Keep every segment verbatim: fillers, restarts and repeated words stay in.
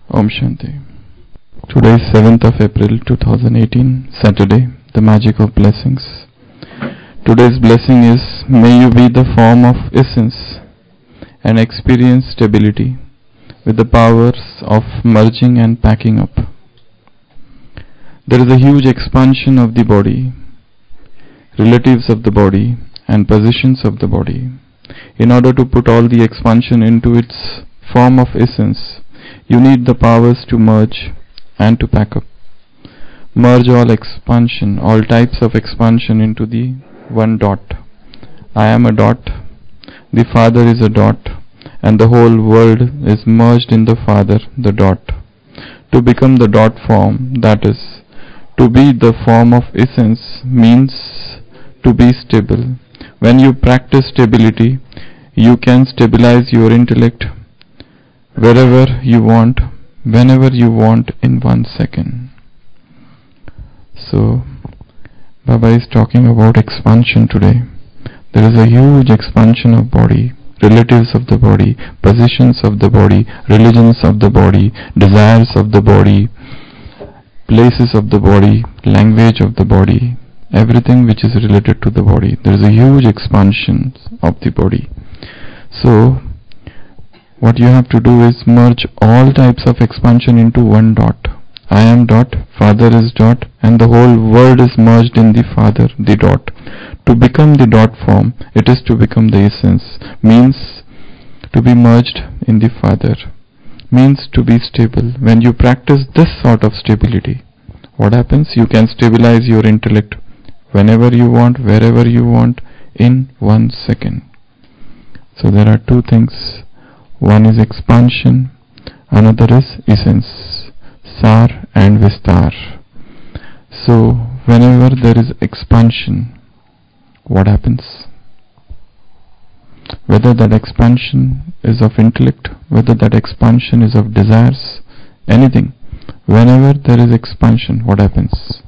Om Shanti. Today is seventh of April two thousand eighteen, Saturday, the magic of blessings. Today's blessing is, may you be the form of essence and experience stability with the powers of merging and packing up. There is a huge expansion of the body, relatives of the body, and positions of the body. In order to put all the expansion into its form of essence, you need the powers to merge and to pack up. Merge all expansion, all types of expansion into the one dot. I am a dot, the Father is a dot, and the whole world is merged in the Father, the dot. To become the dot form, that is, to be the form of essence, means to be stable. When you practice stability, you can stabilize your intellect wherever you want, whenever you want, in one second. So, Baba is talking about expansion today. There is a huge expansion of body, relatives of the body, positions of the body, religions of the body, desires of the body, places of the body, language of the body, everything which is related to the body. There is a huge expansion of the body. So, what you have to do is merge all types of expansion into one dot. I am dot, Father is dot, and the whole world is merged in the Father, the dot. To become the dot form, it is to become the essence, means to be merged in the Father, means to be stable. When you practice this sort of stability, what happens? You can stabilize your intellect whenever you want, wherever you want, in one second. So there are two things. One is expansion, another is essence, Sar and Vistar. So whenever there is expansion, what happens? Whether that expansion is of intellect, whether that expansion is of desires, anything, whenever there is expansion, what happens?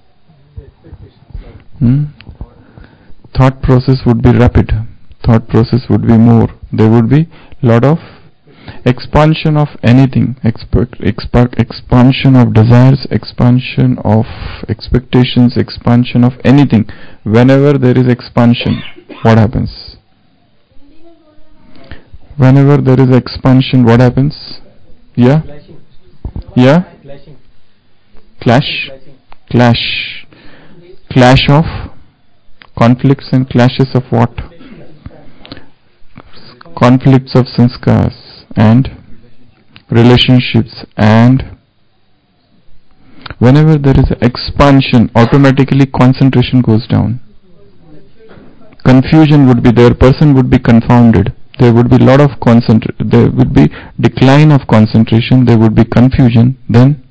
Hmm? Thought process would be rapid, thought process would be more, there would be lot of expansion of anything, expect, expect, expansion of desires, expansion of expectations, expansion of anything. Whenever there is expansion, what happens? Whenever there is expansion, what happens? Yeah? Yeah? Clash? Clash. Clash of conflicts and clashes of what? Conflicts of sanskars and relationships, and whenever there is expansion, automatically concentration goes down. Confusion would be there, person would be confounded, there would be lot of concentration, there would be decline of concentration, there would be confusion, then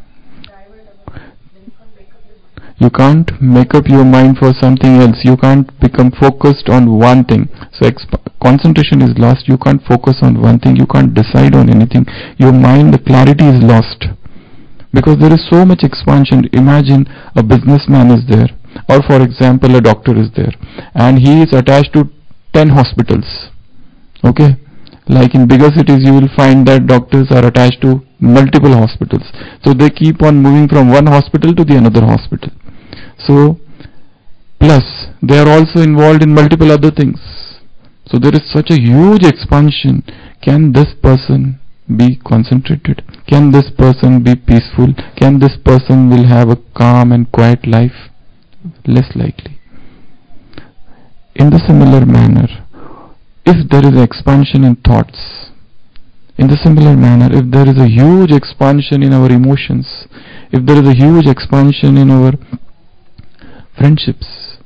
you can't make up your mind for something else, you can't become focused on one thing. So exp- concentration is lost, you can't focus on one thing, you can't decide on anything, your mind, the clarity is lost, because there is so much expansion. Imagine a businessman is there, or for example a doctor is there, and he is attached to ten hospitals. Okay, like in bigger cities you will find that doctors are attached to multiple hospitals, so they keep on moving from one hospital to the another hospital. So plus they are also involved in multiple other things. So there is such a huge expansion. Can this person be concentrated? Can this person be peaceful? Can this person will have a calm and quiet life? Less likely. In the similar manner, if there is expansion in thoughts, in the similar manner, if there is a huge expansion in our emotions, if there is a huge expansion in our friendships,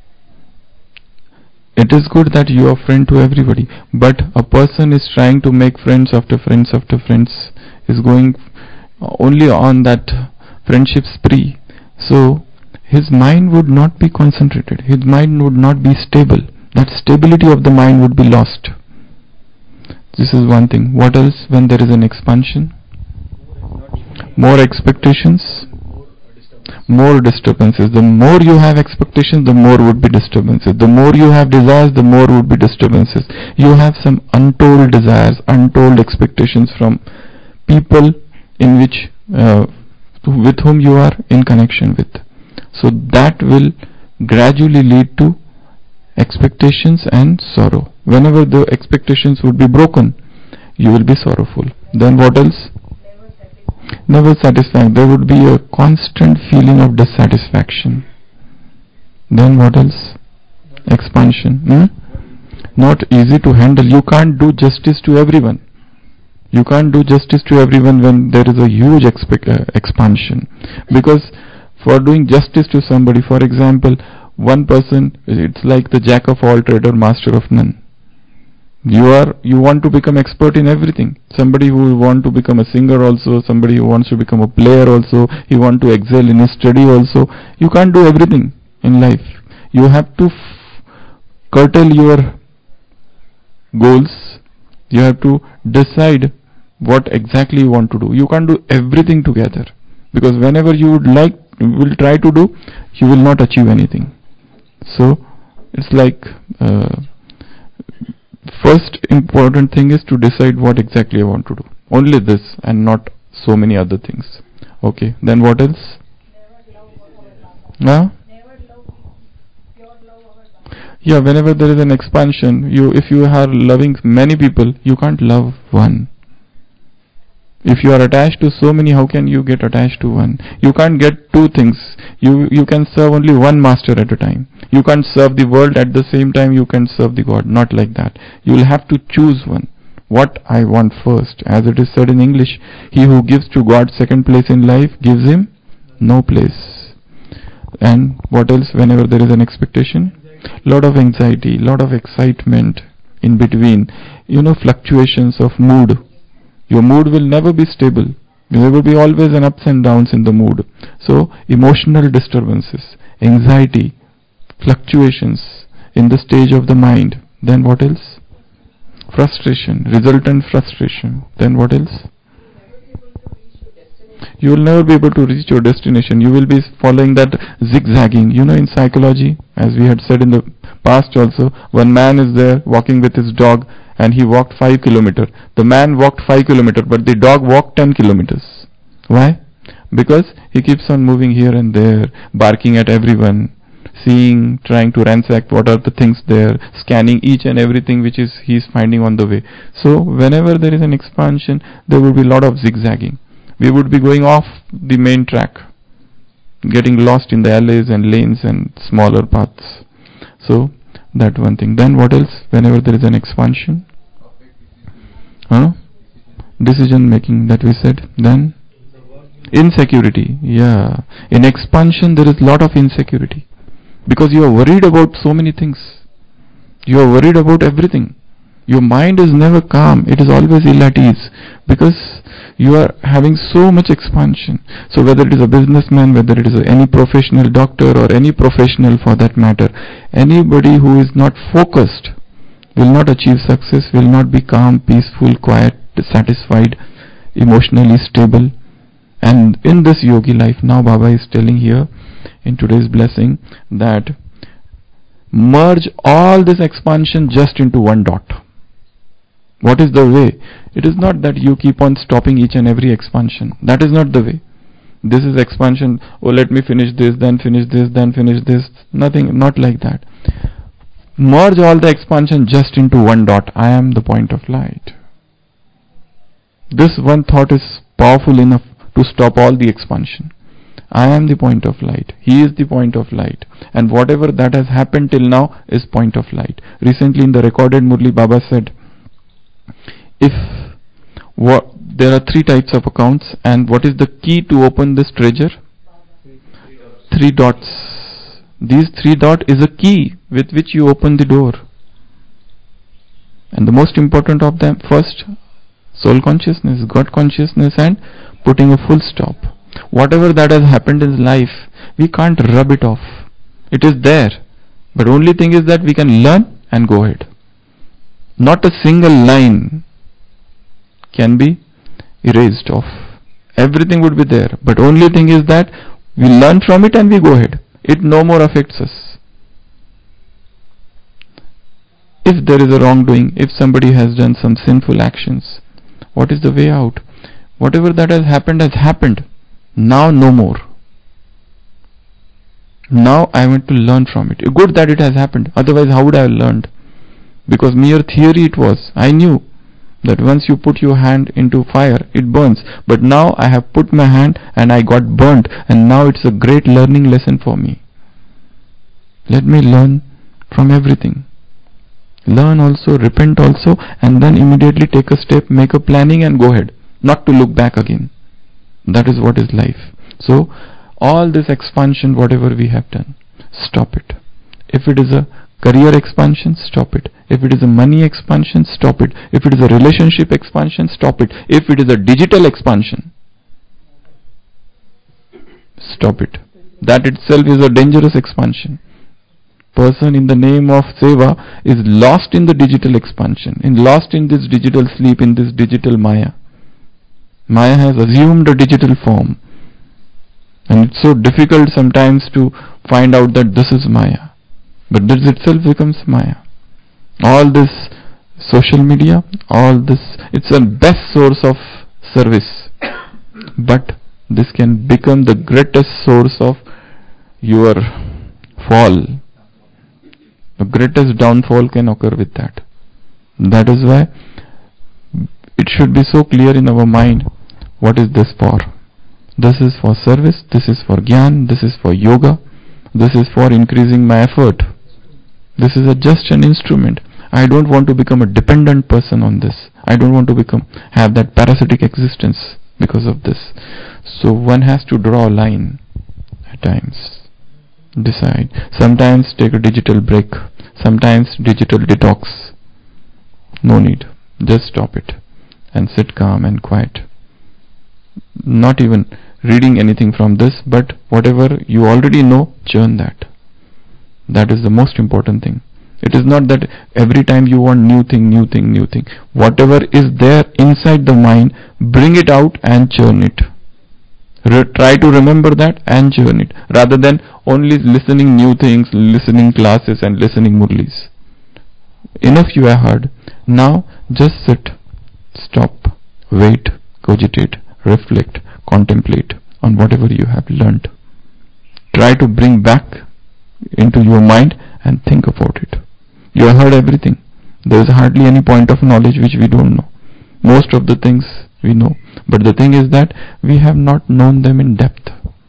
it is good that you are friend to everybody, but a person is trying to make friends after friends after friends, is going only on that friendship spree. So his mind would not be concentrated, his mind would not be stable, that stability of the mind would be lost. This is one thing. What else when there is an expansion? More expectations, more disturbances. The more you have expectations, the more would be disturbances. The more you have desires, the more would be disturbances. You have some untold desires, untold expectations from people in which uh, with whom you are in connection with. So that will gradually lead to expectations and sorrow. Whenever the expectations would be broken, you will be sorrowful. Then what else? Never satisfied. There would be a constant feeling of dissatisfaction. Then what else? Expansion. Hmm? Not easy to handle. You can't do justice to everyone. You can't do justice to everyone when there is a huge expe- uh, expansion. Because for doing justice to somebody, for example, one person, it's like the jack of all trade or master of none. You are you want to become expert in everything. Somebody who want to become a singer also, somebody who wants to become a player also, he want to excel in his study also. You can't do everything in life. You have to f- curtail your goals. You have to decide what exactly you want to do. You can't do everything together, because whenever you would like will try to do, you will not achieve anything. So it's like uh, first important thing is to decide what exactly I want to do. Only this and not so many other things. Okay, then what else? Huh? Yeah, whenever there is an expansion, you if you are loving many people, you can't love one. If you are attached to so many, how can you get attached to one? You can't get two things. You you can serve only one master at a time. You can't serve the world at the same time you can serve the God. Not like that. You will have to choose one. What I want first. As it is said in English, he who gives to God second place in life gives him no place. And what else whenever there is an expectation? Lot of anxiety, lot of excitement in between. You know, fluctuations of mood. Your mood will never be stable. There will be always an ups and downs in the mood. So, emotional disturbances, anxiety, fluctuations in the stage of the mind. Then what else? Frustration, resultant frustration. Then what else? You will never be able to reach your destination. You will be following that zigzagging. You know, in psychology, as we had said in the past also, one man is there walking with his dog, and he walked five kilometers. The man walked five kilometers, but the dog walked ten kilometers. Why? Because he keeps on moving here and there, barking at everyone, seeing, trying to ransack what are the things there, scanning each and everything which is he is finding on the way. So whenever there is an expansion, there will be a lot of zigzagging. We would be going off the main track, getting lost in the alleys and lanes and smaller paths. So that one thing. Then what else? Whenever there is an expansion, huh? Decision making that we said. Then insecurity. Yeah, in expansion there is lot of insecurity, because you are worried about so many things. You are worried about everything. Your mind is never calm. It is always ill at ease, because you are having so much expansion. So whether it is a businessman, whether it is a, any professional doctor or any professional for that matter, anybody who is not focused will not achieve success, will not be calm, peaceful, quiet, satisfied, emotionally stable. And in this yogi life, now Baba is telling here in today's blessing that merge all this expansion just into one dot. What is the way? It is not that you keep on stopping each and every expansion. That is not the way. This is expansion. Oh, let me finish this, then finish this, then finish this. Nothing, not like that. Merge all the expansion just into one dot. I am the point of light. This one thought is powerful enough to stop all the expansion. I am the point of light. He is the point of light. And whatever that has happened till now is point of light. Recently in the recorded Murli, Baba said, if what, there are three types of accounts, and what is the key to open this treasure? Three dots. These three dots is a key with which you open the door. And the most important of them, first, soul consciousness, God consciousness, and putting a full stop. Whatever that has happened in life, we can't rub it off. It is there. But only thing is that we can learn and go ahead. Not a single line can be erased off. Everything would be there. But only thing is that we learn from it and we go ahead. It no more affects us. If there is a wrongdoing, if somebody has done some sinful actions, what is the way out? Whatever that has happened has happened. Now no more. Now I want to learn from it. Good that it has happened. Otherwise how would I have learned? Because mere theory it was. I knew that once you put your hand into fire, it burns. But now I have put my hand and I got burnt. And now it's a great learning lesson for me. Let me learn from everything. Learn also, repent also, and then immediately take a step, make a planning and go ahead. Not to look back again. That is what is life. So, all this expansion, whatever we have done, stop it. If it is a career expansion, stop it. If it is a money expansion, stop it. If it is a relationship expansion, stop it. If it is a digital expansion, stop it. That itself is a dangerous expansion. Person in the name of seva is lost in the digital expansion, and lost in this digital sleep, in this digital maya. Maya has assumed a digital form, and it's so difficult sometimes to find out that this is maya. But this itself becomes maya. All this social media, all this, it's a best source of service. But this can become the greatest source of your fall. The greatest downfall can occur with that. That is why it should be so clear in our mind, what is this for? This is for service, this is for Gyan, this is for yoga, this is for increasing my effort. This is a just an instrument. I don't want to become a dependent person on this. I don't want to become, have that parasitic existence because of this. So one has to draw a line at times. Decide. Sometimes take a digital break. Sometimes digital detox. No need. Just stop it and sit calm and quiet. Not even reading anything from this, but whatever you already know, churn that. That is the most important thing. It is not that every time you want new thing, new thing, new thing. Whatever is there inside the mind, bring it out and churn it. Re- try to remember that and churn it, rather than only listening new things, listening classes and listening murlis. Enough you have heard. Now just sit, stop, wait, cogitate, reflect, contemplate on whatever you have learnt. Try to bring back into your mind and think about it. You have heard everything. There is hardly any point of knowledge which we don't know. Most of the things we know. But the thing is that we have not known them in depth.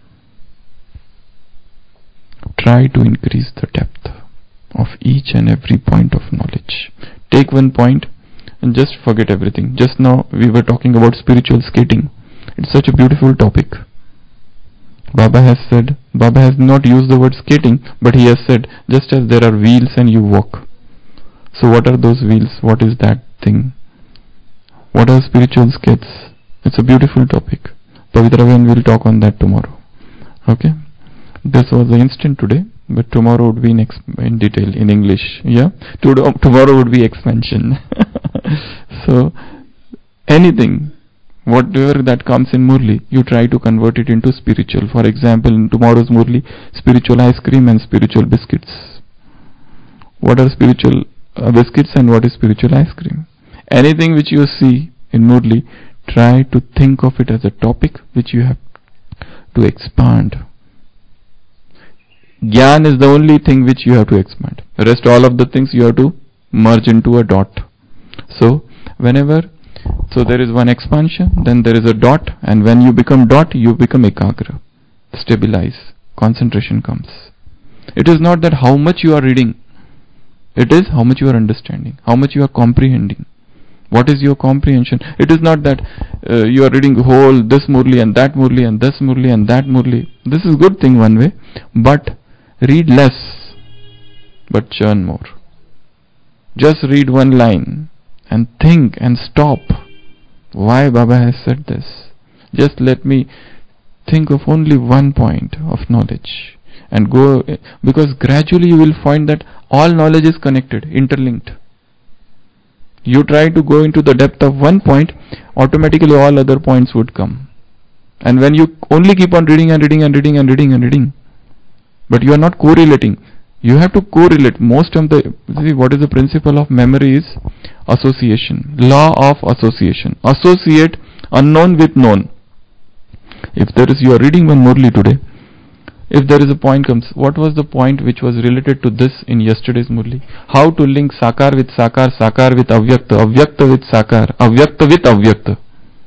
Try to increase the depth of each and every point of knowledge. Take one point and just forget everything. Just now we were talking about spiritual skating. It's such a beautiful topic. Baba has said, Baba has not used the word skating, but he has said, just as there are wheels and you walk. So what are those wheels? What is that thing? What are spiritual skates? It's a beautiful topic. Pavitra will talk on that tomorrow. Okay? This was the instant today, but tomorrow would be in, ex- in detail in English. Yeah? Today, tomorrow would be expansion. So, anything, whatever that comes in Murli, you try to convert it into spiritual. For example, in tomorrow's Murli, spiritual ice cream and spiritual biscuits. What are spiritual uh, biscuits and what is spiritual ice cream? Anything which you see in Murli, try to think of it as a topic which you have to expand. Gyan is the only thing which you have to expand. The rest, all of the things you have to merge into a dot. So, whenever, so there is one expansion, then there is a dot, and when you become dot, you become ekagra. Stabilize. Concentration comes. It is not that how much you are reading. It is how much you are understanding, how much you are comprehending. What is your comprehension? It is not that uh, you are reading whole this Murli and that Murli and this Murli and that Murli. This is good thing one way, but read less, but churn more. Just read one line and think and stop. Why Baba has said this? Just let me think of only one point of knowledge and go, because gradually you will find that all knowledge is connected, interlinked. You try to go into the depth of one point, automatically all other points would come. And when you only keep on reading and reading and reading and reading and reading, but you are not correlating, you have to correlate. Most of the, see, what is the principle of memory is association, law of association. Associate Unknown with known. If there is, you are reading one Murli today, if there is a point comes, what was the point which was related to this in yesterday's Murli? How to link Sakar with Sakar, Sakar with Avyakta, Avyakta with Sakar, Avyakta with Avyakta.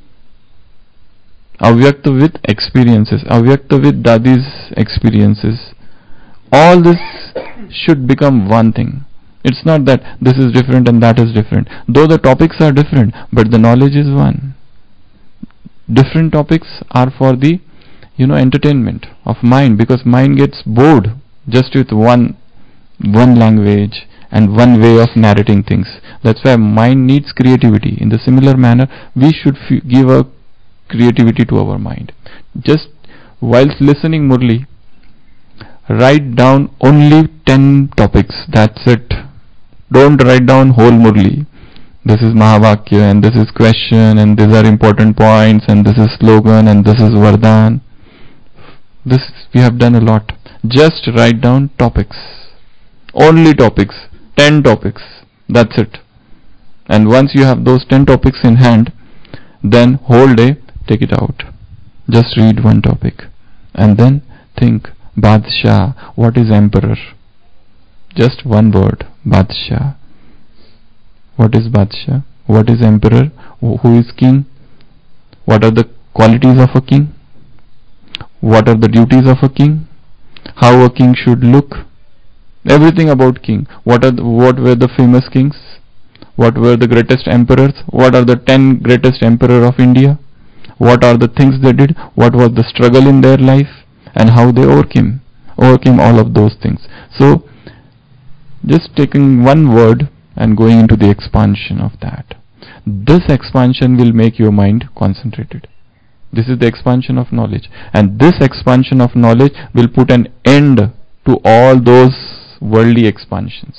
Avyakta with experiences, Avyakta with Dadi's experiences. All this should become one thing. It's not that this is different and that is different. Though the topics are different, but the knowledge is one. Different topics are for the, you know, entertainment of mind, because mind gets bored just with one one language and one way of narrating things. That's why mind needs creativity. In the similar manner, we should f- give a creativity to our mind. Just whilst listening Murli, write down only ten topics. That's it. Don't write down whole Murli. This is Mahavakya and this is question and these are important points and this is slogan and this is Vardhan. This we have done a lot. Just write down topics. Only topics. ten topics. That's it. And once you have those ten topics in hand, then whole day take it out. Just read one topic. And then think, Badshah, what is emperor? Just one word, Badshah. What is Badshah? What is emperor? Who is king? What are the qualities of a king? What are the duties of a king? How a king should look? Everything about king. What are the, what were the famous kings? What were the greatest emperors? What are the ten greatest emperor of India? What are the things they did? What was the struggle in their life? And how they overcame. Overcame all of those things. So, just taking one word and going into the expansion of that. This expansion will make your mind concentrated. This is the expansion of knowledge. And this expansion of knowledge will put an end to all those worldly expansions.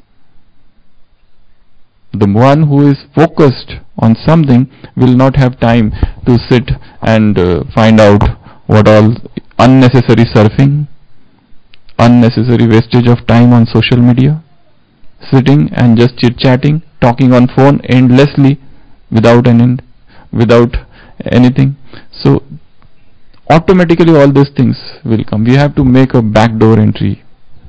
The one who is focused on something will not have time to sit and uh, find out what all unnecessary surfing, unnecessary wastage of time on social media, sitting and just chit-chatting, talking on phone endlessly without an end, without anything. So automatically all these things will come. We have to make a backdoor entry.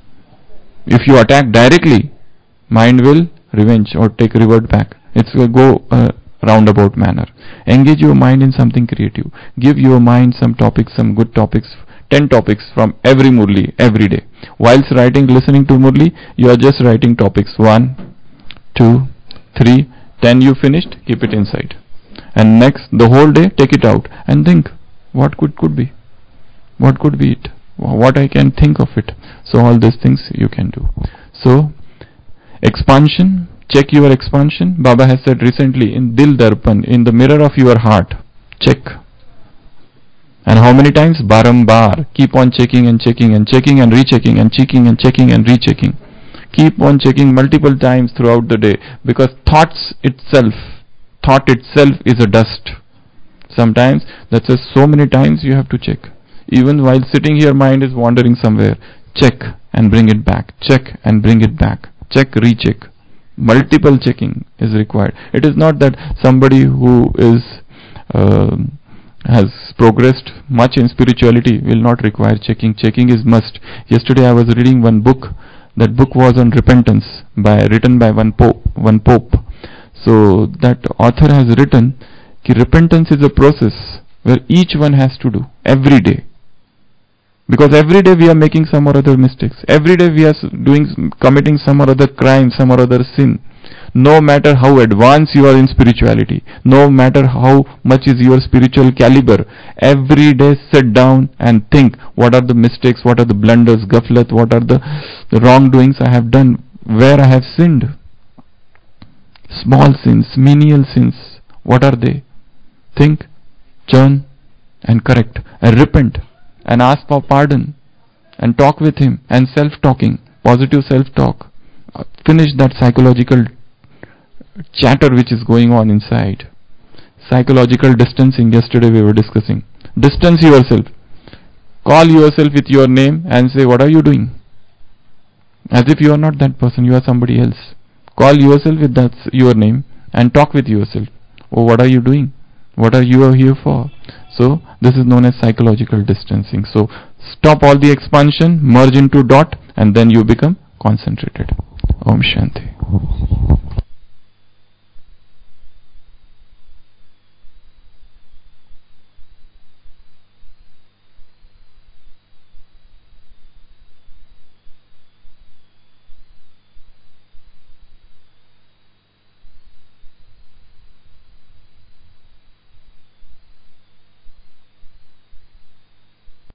If you attack directly, mind will revenge or take revert back. It will go a roundabout manner. Engage your mind in something creative. Give your mind some topics, some good topics, ten topics from every Murli, every day. Whilst writing, listening to Murli, you are just writing topics. One, two, three, ten you finished, keep it inside. And next, the whole day, take it out and think, what could, could be? What could be it? What I can think of it. So all these things you can do. So, expansion, check your expansion. Baba has said recently in Dil Darpan, in the mirror of your heart, check. And how many times? Barambar. Keep on checking and checking and checking and rechecking and checking and checking and rechecking. Keep on checking multiple times throughout the day, because thoughts itself, thought itself is a dust. Sometimes that's just so many times you have to check. Even while sitting here, mind is wandering somewhere. Check and bring it back. Check and bring it back. Check, recheck. Multiple checking is required. It is not that somebody who is uh, has progressed much in spirituality will not require checking. Checking is must. Yesterday I was reading one book. That book was on repentance, by written by one pope. One pope. So that author has written that repentance is a process where each one has to do every day. Because every day we are making some or other mistakes. Every day we are doing, committing some or other crime, some or other sin. No matter how advanced you are in spirituality, no matter how much is your spiritual caliber, every day sit down and think, what are the mistakes, what are the blunders, ghaflat, what are the wrongdoings I have done, where I have sinned. Small sins, menial sins, what are they? Think, churn and correct and repent and ask for pardon and talk with him, and self-talking, positive self-talk. Uh, finish that psychological chatter which is going on inside. Psychological distancing, yesterday we were discussing. Distance yourself. Call yourself with your name and say, what are you doing? As if you are not that person, you are somebody else. Call yourself with that your name and talk with yourself. Oh, what are you doing? What are you here for? So this is known as psychological distancing. So stop all the expansion, merge into dot, and then you become concentrated. Om Shanti.